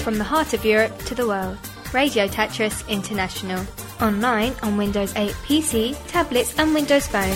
from the heart of Europe to the world. Radio Tetris International. Online on Windows 8 PC, tablets and Windows Phone.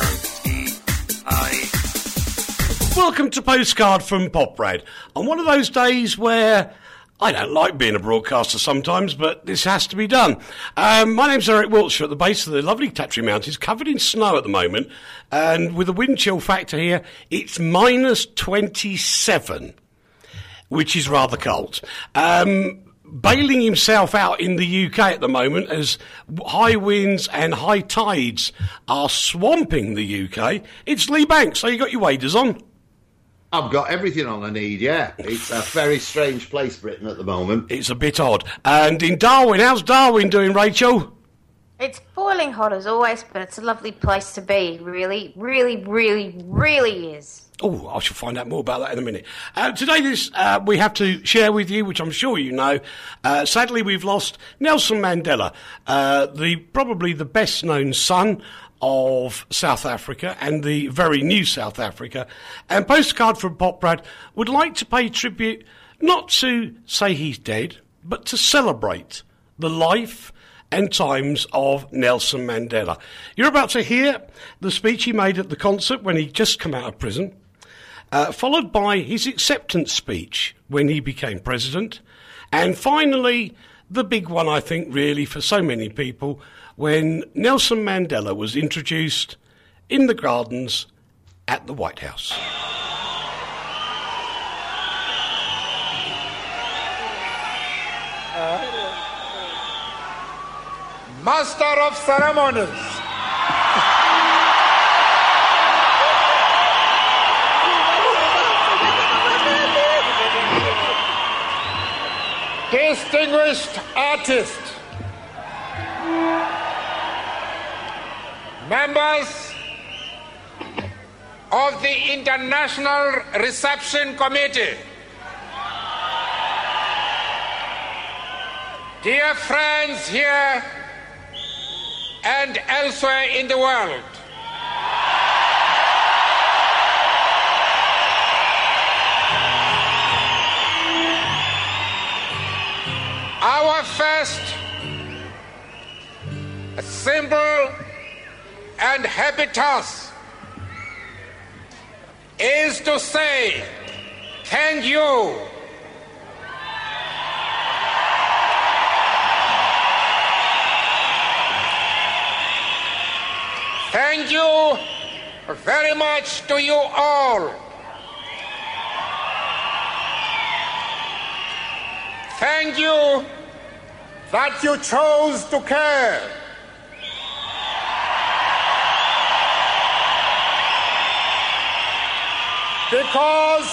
Welcome to Postcard from Poprad. On one of those days where I don't like being a broadcaster sometimes, but this has to be done. My name's Eric Wiltshire at the base of the lovely Taptree Mountains, covered in snow at the moment, and with a wind chill factor here, it's minus 27, which is rather cold. Bailing himself out in the UK at the moment as high winds and high tides are swamping the UK, it's Lee Banks. So you got your waders on? I've got everything on I need, yeah. It's a very strange place, Britain, at the moment. It's a bit odd. And in Darwin, how's Darwin doing, Rachel? It's boiling hot as always, but it's a lovely place to be. Really, really, really, really is. Oh, I shall find out more about that in a minute. Today, we have to share with you, which I'm sure you know. Sadly, we've lost Nelson Mandela, probably the best-known son of South Africa and the very new South Africa. And Postcard from Poprad would like to pay tribute, not to say he's dead, but to celebrate the life and times of Nelson Mandela. You're about to hear the speech he made at the concert when he'd just come out of prison, followed by his acceptance speech when he became president, and finally, the big one, I think, really, for so many people, when Nelson Mandela was introduced in the gardens at the White House. Master of Ceremonies, distinguished artist, members of the International Reception Committee, dear friends here and elsewhere in the world, our first simple and happy task is to say thank you. Thank you very much to you all. Thank you that you chose to care. Because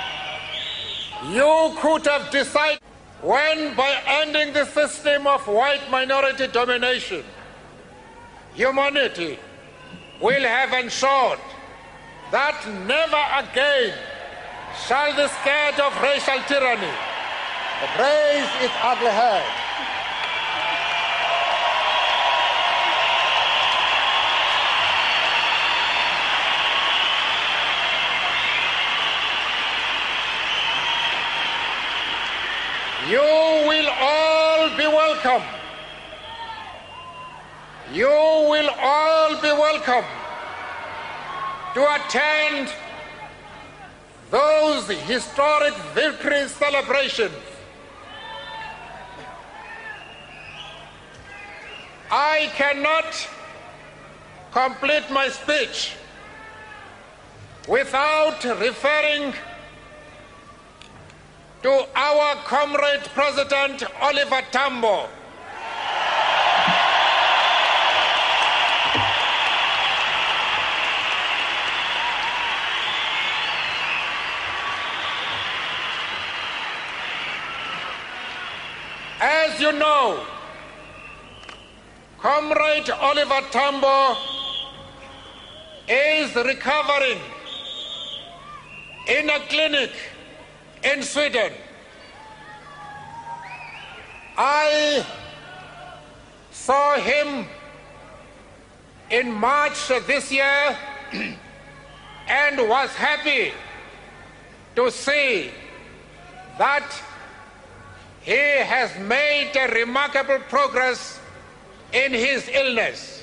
you could have decided when, by ending the system of white minority domination, humanity will have ensured that never again shall the scourge of racial tyranny raise its ugly head. You will all be welcome. You will all be welcome to attend those historic victory celebrations. I cannot complete my speech without referring to our comrade President Oliver Tambo. As you know, Comrade Oliver Tambo is recovering in a clinic in Sweden. I saw him in March this year and was happy to see that he has made a remarkable progress in his illness.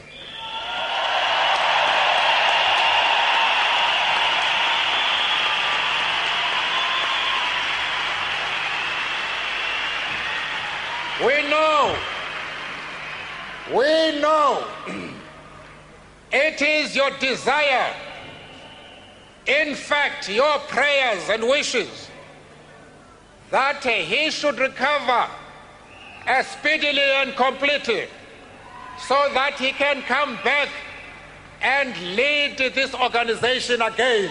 We know it is your desire, in fact, your prayers and wishes, that he should recover as speedily and completely so that he can come back and lead this organization again.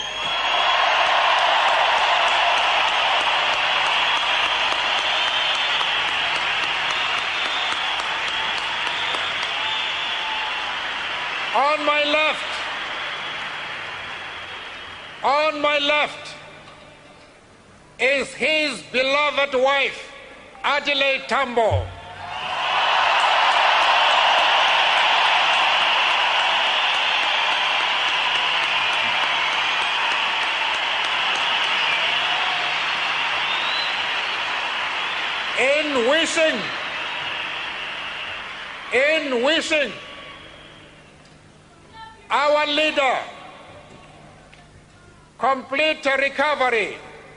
On my left is his beloved wife, Adelaide Tambo. In wishing our leader complete recovery,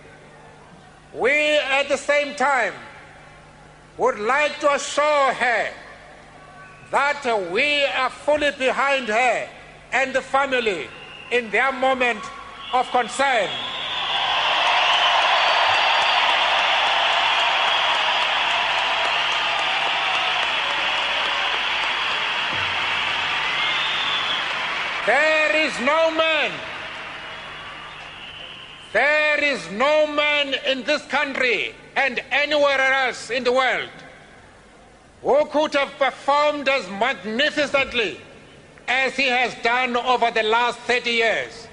we at the same time would like to assure her that we are fully behind her and the family in their moment of concern. There is no man in this country and anywhere else in the world who could have performed as magnificently as he has done over the last 30 years.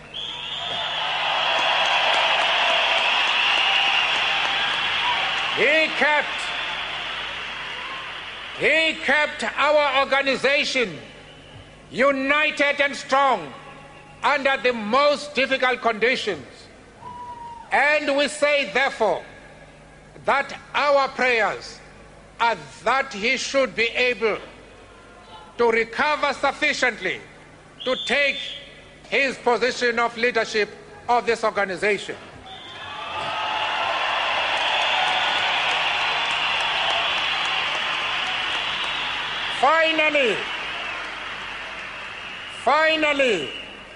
He kept our organization united and strong under the most difficult conditions. And we say, therefore, that our prayers are that he should be able to recover sufficiently to take his position of leadership of this organization. Finally,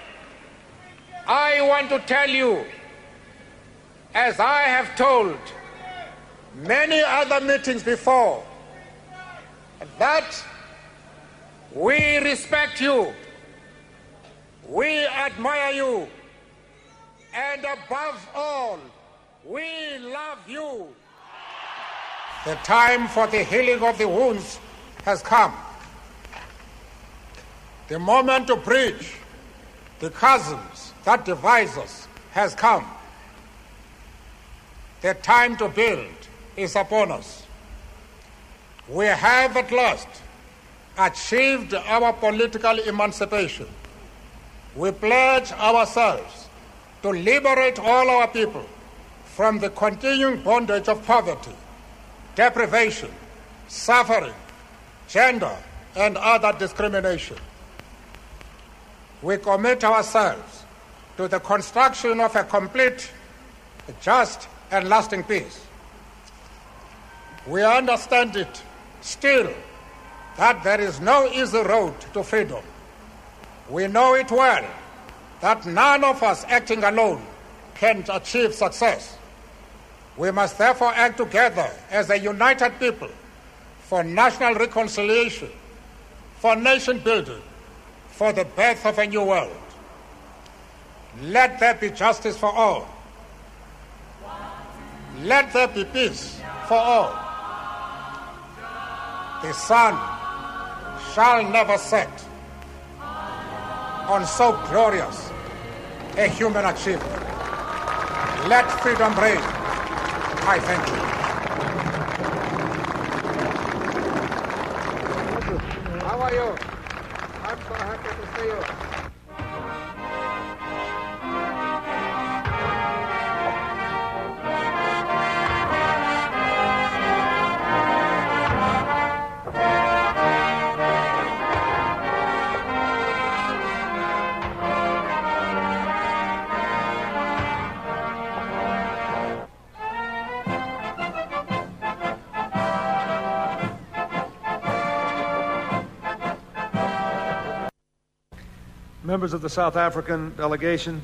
I want to tell you, as I have told many other meetings before, that we respect you, we admire you, and above all, we love you. The time for the healing of the wounds has come. The moment to bridge the chasms that divide us has come. The time to build is upon us. We have at last achieved our political emancipation. We pledge ourselves to liberate all our people from the continuing bondage of poverty, deprivation, suffering, gender, and other discrimination. We commit ourselves to the construction of a complete, just, and lasting peace. We understand it still that there is no easy road to freedom. We know it well that none of us acting alone can achieve success. We must therefore act together as a united people for national reconciliation, for nation building, for the birth of a new world. Let there be justice for all. Let there be peace for all. The sun shall never set on so glorious a human achievement. Let freedom reign. I thank you. How are you? I'm so happy to see you. members of the South African delegation,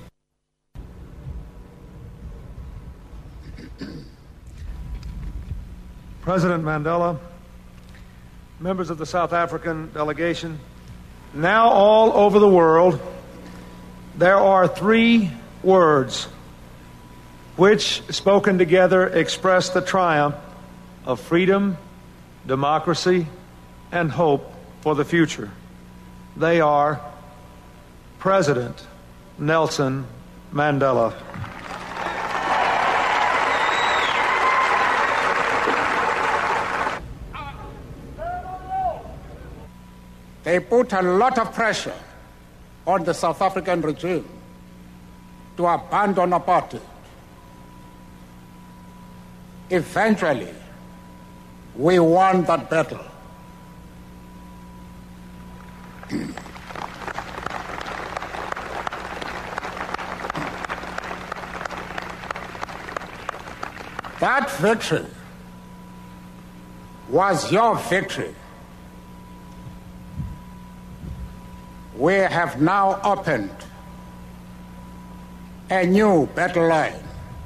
President Mandela, members of the South African delegation, now all over the world, there are 3 words which, spoken together, express the triumph of freedom, democracy, and hope for the future. They are President Nelson Mandela. They put a lot of pressure on the South African regime to abandon apartheid. Eventually, we won that battle. That victory was your victory. We have now opened a new battle line.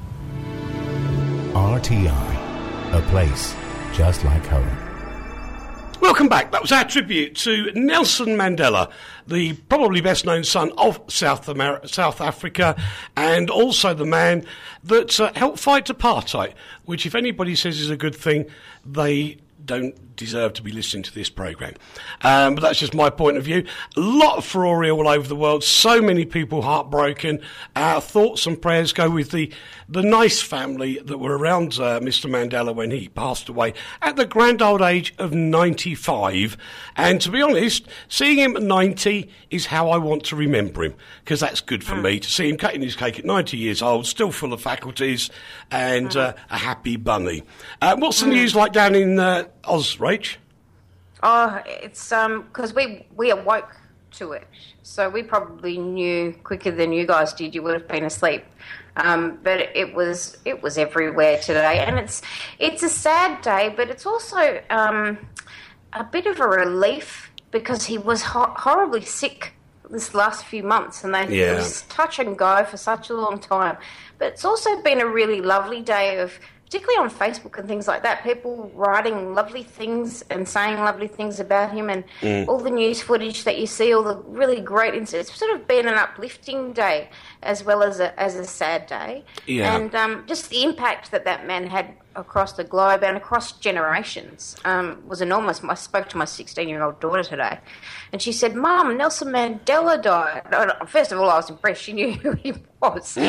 RTI, a place just like home. Welcome back. That was our tribute to Nelson Mandela, the probably best known son of South Africa, and also the man that helped fight apartheid, which if anybody says is a good thing, they don't deserve to be listening to this programme. But that's just my point of view. A lot of furore all over the world, so many people heartbroken. Our thoughts and prayers go with the nice family that were around Mr Mandela when he passed away at the grand old age of 95. And to be honest, seeing him at 90 is how I want to remember him, because that's good for me, to see him cutting his cake at 90 years old, still full of faculties, and a happy bunny. What's the news like down in Oz, Rach? Oh, it's because we awoke to it, so we probably knew quicker than you guys did. You would have been asleep, but it was everywhere today, and it's a sad day, but it's also a bit of a relief because he was horribly sick this last few months, and it was touch and go for such a long time. But it's also been a really lovely day of, particularly on Facebook and things like that, people writing lovely things and saying lovely things about him, and all the news footage that you see, all the really great incidents. It's sort of been an uplifting day as well as a sad day. Yeah. And just the impact that man had across the globe and across generations was enormous. I spoke to my 16-year-old daughter today, and she said, "Mum, Nelson Mandela died." First of all, I was impressed. She knew who he was. But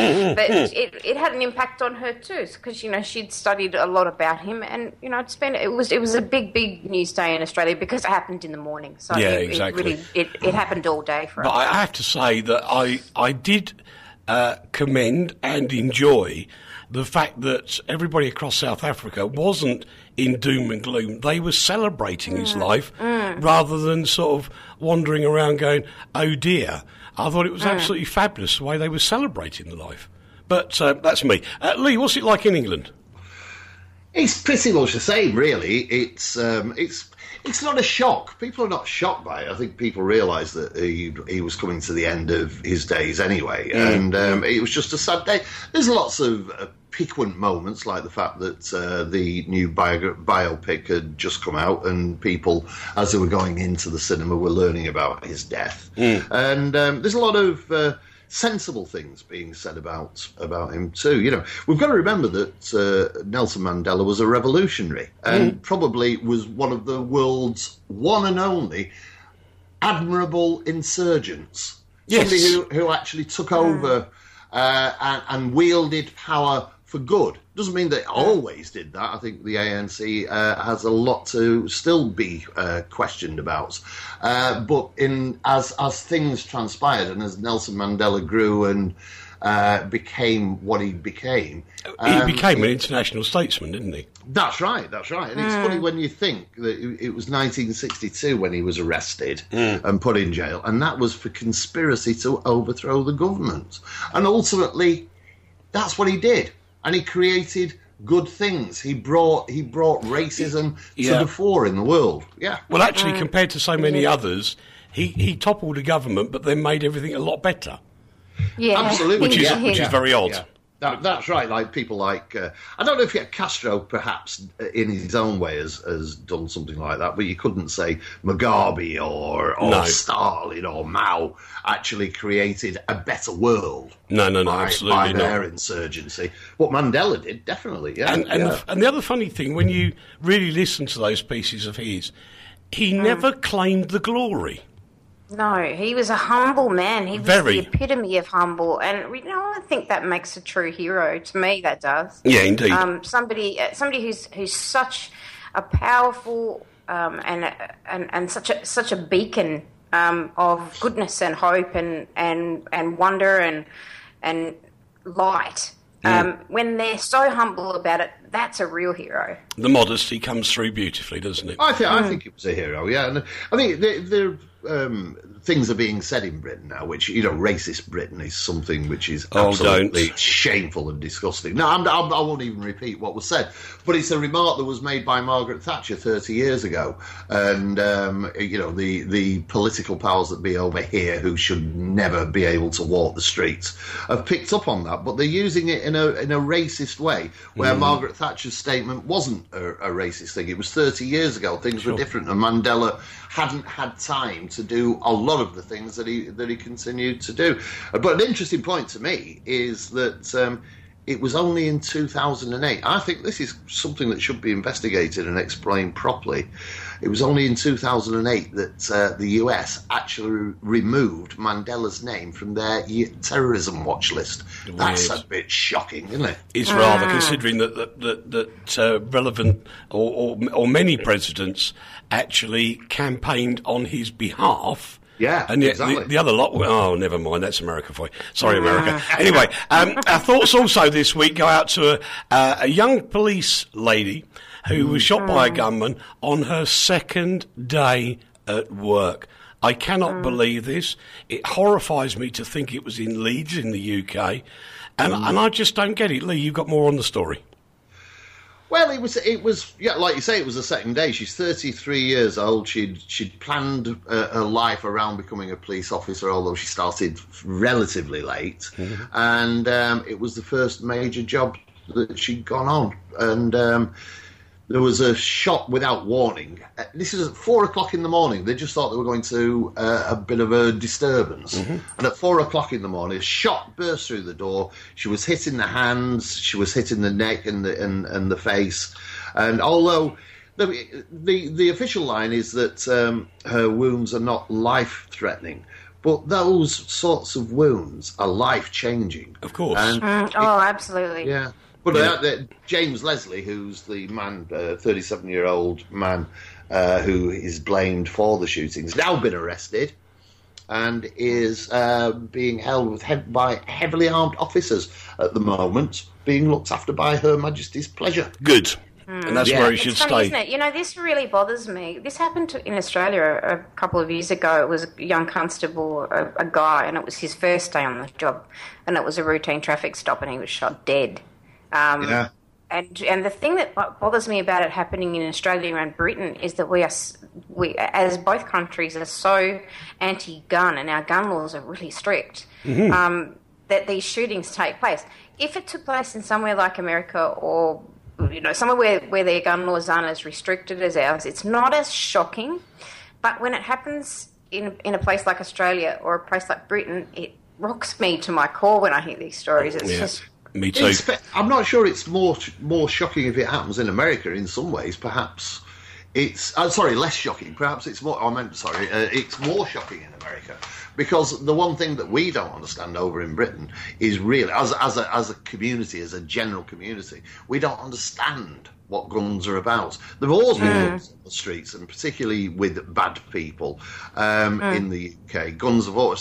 it had an impact on her too, because, she'd studied a lot about him, and, it was a big news day in Australia because it happened in the morning. So exactly. It happened all day for us. But I have to say that I did commend and enjoy the fact that everybody across South Africa wasn't in doom and gloom. They were celebrating his life rather than sort of wandering around going, oh dear. I thought it was absolutely fabulous the way they were celebrating the life. But that's me. Lee, what's it like in England? It's pretty much the same, really. It's not a shock. People are not shocked by it. I think people realise that he was coming to the end of his days anyway, and it was just a sad day. There's lots of piquant moments, like the fact that the new biopic had just come out, and people, as they were going into the cinema, were learning about his death. And there's a lot of sensible things being said about him too. We've got to remember that Nelson Mandela was a revolutionary and probably was one of the world's one and only admirable insurgents. Yes. Somebody who actually took over and wielded power for good. Doesn't mean they always did that. I think the ANC has a lot to still be questioned about. But as things transpired, and as Nelson Mandela grew and became what he became... he became an international statesman, didn't he? That's right. And it's funny when you think that it was 1962 when he was arrested and put in jail, and that was for conspiracy to overthrow the government. And ultimately, that's what he did. And he created good things. He brought racism to the fore in the world. Yeah. Well, actually, compared to so many others, he toppled the government, but then made everything a lot better. Yeah, Absolutely. Which is very odd. Yeah. That's right. Like people like I don't know if Castro, perhaps in his own way, has done something like that. But you couldn't say Mugabe or Stalin or Mao actually created a better world. No, absolutely by not. their insurgency. What Mandela did, definitely. Yeah. And the other funny thing, when you really listen to those pieces of his, he never claimed the glory. No, he was a humble man. He was the epitome of humble, and I think that makes a true hero. To me, that does. Yeah, indeed. Somebody who's such a powerful and such a beacon of goodness and hope and wonder and light. When they're so humble about it, that's a real hero. The modesty comes through beautifully, doesn't it? I think it was a hero. Yeah, and I think there things are being said in Britain now, which racist Britain is something which is absolutely shameful and disgusting. No, I won't even repeat what was said, but it's a remark that was made by Margaret Thatcher 30 years ago, and the political powers that be over here, who should never be able to walk the streets, have picked up on that, but they're using it in a racist way, where Margaret Thatcher's statement wasn't a racist thing. It was 30 years ago. Things were different, and Mandela hadn't had time to do a lot of the things that he continued to do. But an interesting point to me is that it was only in 2008. I think this is something that should be investigated and explained properly. It was only in 2008 that the US actually removed Mandela's name from their terrorism watch list. Weird. That's a bit shocking, isn't it? It's rather, considering that relevant or many presidents actually campaigned on his behalf. Yeah, and yet exactly. the other lot, never mind, that's America for you. Sorry, America. Anyway, our thoughts also this week go out to a young police lady who was shot by a gunman on her second day at work. I cannot believe this. It horrifies me to think it was in Leeds in the UK, and I just don't get it. Lee, you've got more on the story. Well, it was like you say, it was the second day. She's 33 years old. She'd planned her life around becoming a police officer, although she started relatively late. And it was the first major job that she'd gone on. And there was a shot without warning. This is at 4 o'clock in the morning. They just thought they were going to a bit of a disturbance. And at 4 o'clock in the morning, a shot burst through the door. She was hit in the hands, she was hit in the neck and the face. And although the official line is that her wounds are not life-threatening, but those sorts of wounds are life-changing. Of course. Absolutely. Yeah. But James Leslie, who's the man, 37-year-old man who is blamed for the shootings, now been arrested and is being held by heavily armed officers at the moment, being looked after by Her Majesty's pleasure. Good. And that's where he should stay. Isn't it? This really bothers me. This happened in Australia a couple of years ago. It was a young constable, a guy, and it was his first day on the job, and it was a routine traffic stop, and he was shot dead. And the thing that bothers me about it happening in Australia and Britain is that we, as both countries, are so anti-gun, and our gun laws are really strict, that these shootings take place. If it took place in somewhere like America or somewhere where their gun laws aren't as restricted as ours, it's not as shocking. But when it happens in a place like Australia or a place like Britain, it rocks me to my core when I hear these stories. It's just... Me too. I'm not sure it's more shocking if it happens in America. In some ways, perhaps it's less shocking. Perhaps it's more. It's more shocking in America, because the one thing that we don't understand over in Britain is really, as a community, as a general community, we don't understand what guns are about. There've always been guns on the streets, and particularly with bad people in the UK. Guns have always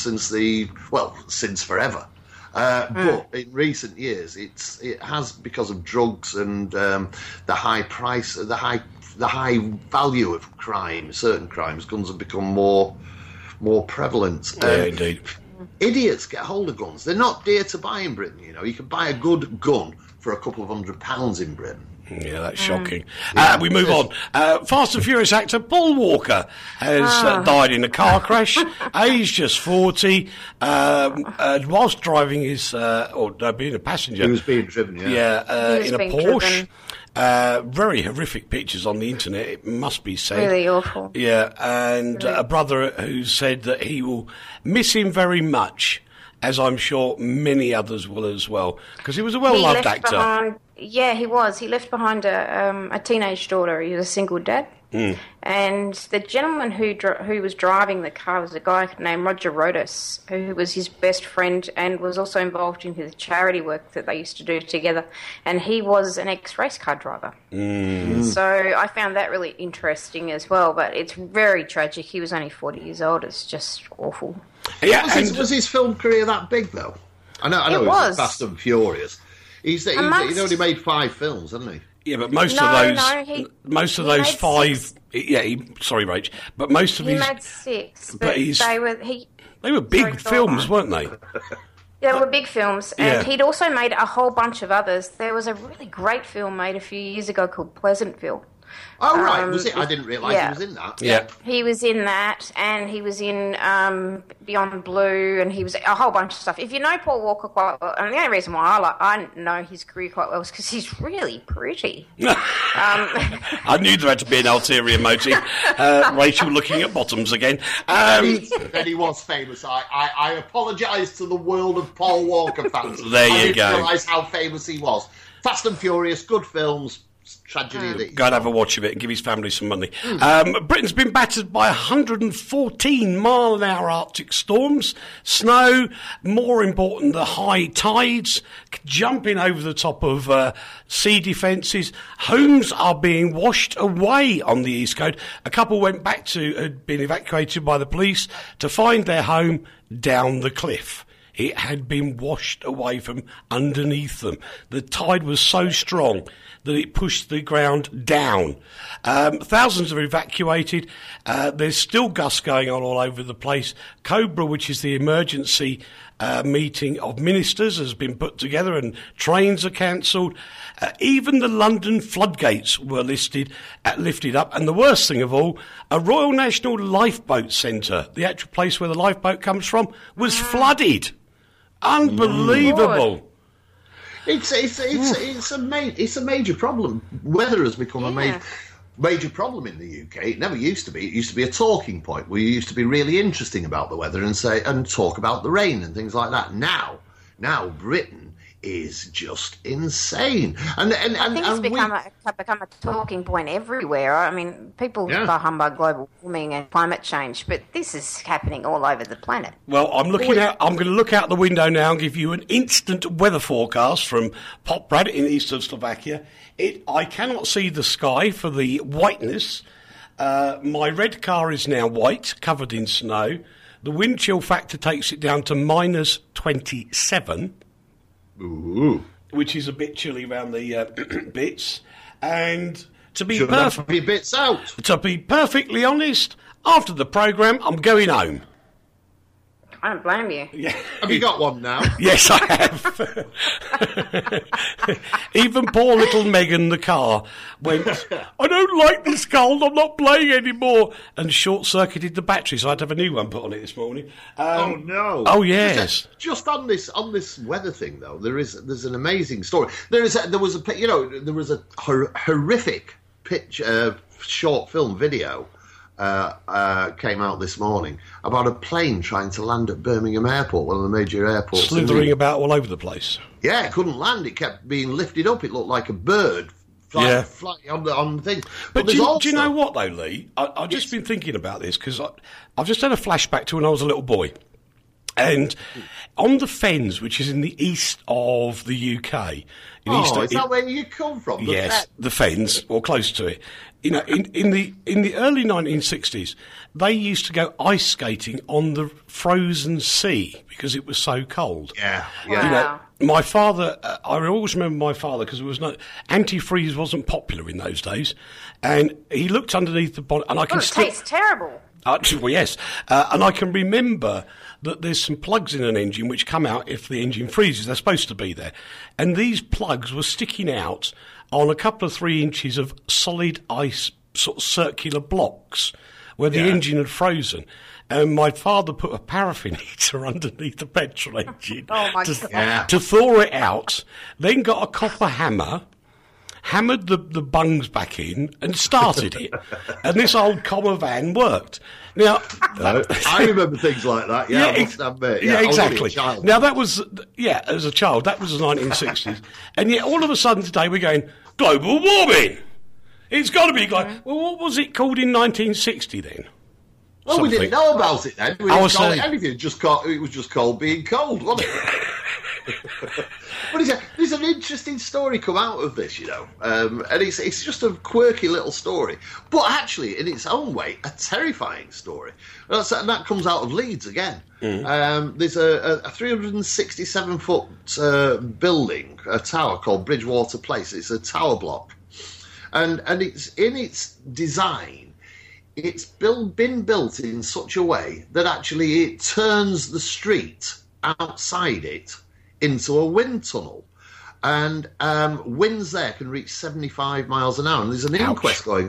since forever. But in recent years, it has, because of drugs and the high price, the high value of crime, certain crimes, guns have become more prevalent. Indeed. Idiots get hold of guns. They're not dear to buy in Britain. You can buy a good gun for a couple of £100 in Britain. Yeah, that's shocking. We move on. Fast and Furious actor Paul Walker has died in a car crash, aged just 40, whilst driving being a passenger. He was being driven, in a Porsche. Very horrific pictures on the internet, it must be said. Really awful. Yeah, and a brother who said that he will miss him very much, as I'm sure many others will as well, because he was a well-loved actor. He was. He left behind a teenage daughter. He was a single dad. And the gentleman who was driving the car was a guy named Roger Rodas, who was his best friend and was also involved in his charity work that they used to do together. And he was an ex-race car driver. So I found that really interesting as well. But it's very tragic. He was only 40 years old. It's just awful. Yeah, was his film career that big, though? I know it was Fast and Furious. He's only made 5 films, hasn't he? Yeah, but most of those 5. Sorry, Rach. But most of he made 6. But they were big films, weren't they? They were big films, and he'd also made a whole bunch of others. There was a really great film made a few years ago called Pleasantville. Oh, right, was it? I didn't realise he was in that. Yeah. He was in that, and he was in Beyond Blue, and he was a whole bunch of stuff. If you know Paul Walker quite well, and the only reason why I know his career quite well is because he's really pretty. I knew there had to be an ulterior motive. Rachel looking at bottoms again. Then he was famous. I apologise to the world of Paul Walker fans. There you go. I didn't realise how famous he was. Fast and Furious, good films. Tragedy. Go and have a watch of it and give his family some money. Britain's been battered by 114 mile-an-hour Arctic storms, snow, more important, the high tides, jumping over the top of sea defences. Homes are being washed away on the East Coast. A couple had been evacuated by the police to find their home down the cliff. It had been washed away from underneath them. The tide was so strong that it pushed the ground down. Thousands are evacuated. There's still gusts going on all over the place. COBRA, which is the emergency meeting of ministers, has been put together and trains are cancelled. Even the London floodgates were lifted up. And the worst thing of all, a Royal National Lifeboat Centre, the actual place where the lifeboat comes from, was flooded. Unbelievable. It's a major problem. Weather has become a major problem in the UK. It never used to be. It used to be a talking point. We used to be really interesting about the weather and talk about the rain and things like that. Now Britain is just insane. And I think it's become a talking point everywhere. I mean, people go humbug global warming and climate change, but this is happening all over the planet. Well, I'm going to look out the window now and give you an instant weather forecast from Poprad in eastern Slovakia. I cannot see the sky for the whiteness. My red car is now white, covered in snow. The wind chill factor takes it down to minus 27. Ooh. Which is a bit chilly around the bits. And to be bits out. To be perfectly honest, after the programme, I'm going home. I don't blame you. Yeah. Have you got one now? Yes, I have. Even poor little Megan, the car, went, I don't like this cold, I'm not playing anymore, and short-circuited the battery, so I had to have a new one put on it this morning. Oh, no. Oh, yes. Just on this weather thing, though, there's an amazing story. There was a horrific short film video came out this morning about a plane trying to land at Birmingham Airport, one of the major airports. Slithering about all over the place. Yeah, it couldn't land. It kept being lifted up. It looked like a bird flying on the thing. But do you know what, though, Lee? I've just been thinking about this because I've just had a flashback to when I was a little boy. And on the Fens, which is in the east of the UK... is that where you come from? The Fens, or close to it. You know, in the early 1960s, they used to go ice skating on the frozen sea because it was so cold. Yeah. Wow. You know, my father, I always remember my father because there was no antifreeze wasn't popular in those days, and he looked underneath the bonnet, and I can it tastes terrible. Well, yes. And I can remember that there's some plugs in an engine which come out if the engine freezes. They're supposed to be there. And these plugs were sticking out on a couple of 3 inches of solid ice, sort of circular blocks where the engine had frozen. And my father put a paraffin heater underneath the petrol engine to thaw it out, then got a copper hammer, hammered the bungs back in and started it. And this old Commer van worked. Now, I remember things like that. Yeah, I must admit. Yeah, exactly. Now, that was, as a child, that was the 1960s. And yet, all of a sudden today, we're going, global warming. It's got to be global. Well, what was it called in 1960 then? Well, we didn't know about it then. We didn't call it anything. It was just called being cold, wasn't it? But there's an interesting story come out of this, you know, and it's just a quirky little story, but actually, in its own way, a terrifying story. And that comes out of Leeds again. There's a 367-foot building, a tower called Bridgewater Place. It's a tower block, and it's in its design. It's been built in such a way that actually it turns the street outside it into a wind tunnel. And winds there can reach 75 miles an hour. And there's an inquest going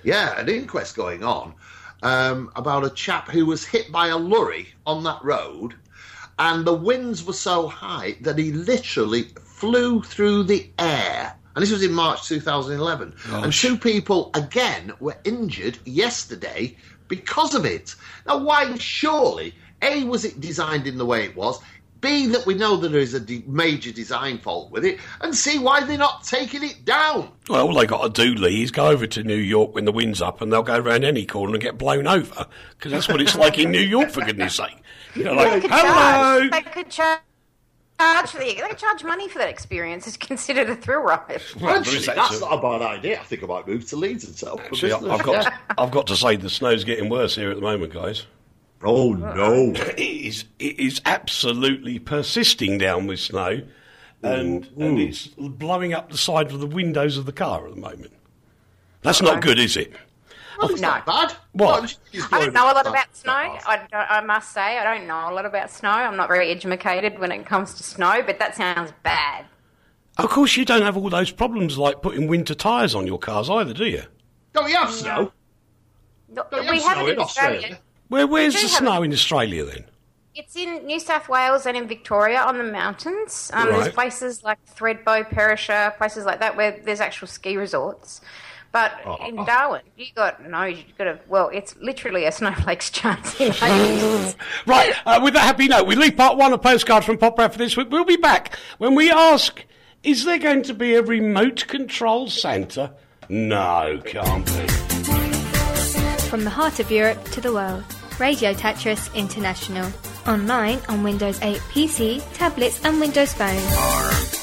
on about a chap who was hit by a lorry on that road. And the winds were so high that he literally flew through the air. And this was in March 2011. Gosh. And 2 people, again, were injured yesterday because of it. Now, why? Surely, A, was it designed in the way it was? B, that we know that there is a major design fault with it? And C, why they're not taking it down? Well, all they got to do, Lee, is go over to New York when the wind's up and they'll go around any corner and get blown over. Because that's what it's like in New York, for goodness sake. You know, like, hello! They could charge money for that experience. It's considered a thrill ride. Well, actually, that's not a bad idea. I think I might move to Leeds and set up a business. I've got to say the snow's getting worse here at the moment, guys. Oh, no. It is absolutely persisting down with snow, and it's blowing up the side of the windows of the car at the moment. That's not good, is it? Well, it's not bad. What? I don't know a lot about snow. I must say, I don't know a lot about snow. I'm not very educated when it comes to snow, but that sounds bad. Of course, you don't have all those problems like putting winter tyres on your cars either, do you? Don't we have snow? We have it in Australia. Where's the snow in Australia then? It's in New South Wales and in Victoria on the mountains. There's places like Thredbo, Perisher, places like that where there's actual ski resorts. But in Darwin, it's literally a snowflake's chance. Right, with that happy note, we leave part 1 of Postcard from Pop Rap for this week. We'll be back when we ask, is there going to be a remote control Santa? No, can't be. From the heart of Europe to the world, Radio Tetris International. Online on Windows 8 PC, tablets and Windows Phone.